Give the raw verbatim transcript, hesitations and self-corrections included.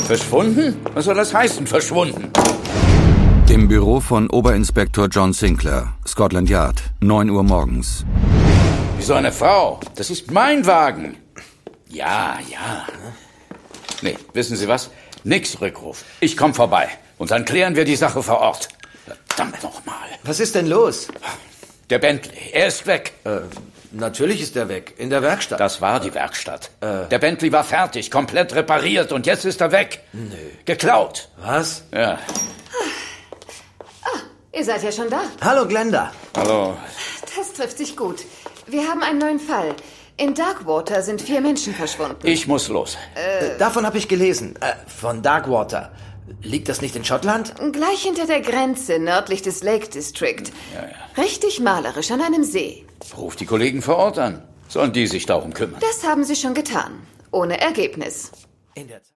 Verschwunden? Was soll das heißen, verschwunden? Im Büro von Oberinspektor John Sinclair, Scotland Yard, neun Uhr morgens. Wieso eine Frau? Das ist mein Wagen. Ja, ja. Nee, wissen Sie was? Nix Rückruf. Ich komm vorbei. Und dann klären wir die Sache vor Ort. Verdammt nochmal. Was ist denn los? Der Bentley, er ist weg. Äh, natürlich ist er weg. In der Werkstatt. Das war die Werkstatt. Äh. Der Bentley war fertig, komplett repariert und jetzt ist er weg. Nö. Geklaut. Was? Ja. Ah, ihr seid ja schon da. Hallo, Glenda. Hallo. Das trifft sich gut. Wir haben einen neuen Fall. In Darkwater sind vier Menschen verschwunden. Ich muss los. Äh, davon habe ich gelesen. Äh, von Darkwater. Liegt das nicht in Schottland? Gleich hinter der Grenze, nördlich des Lake District. Ja, ja. Richtig malerisch an einem See. Ruf die Kollegen vor Ort an. Sollen die sich darum kümmern? Das haben sie schon getan. Ohne Ergebnis. In der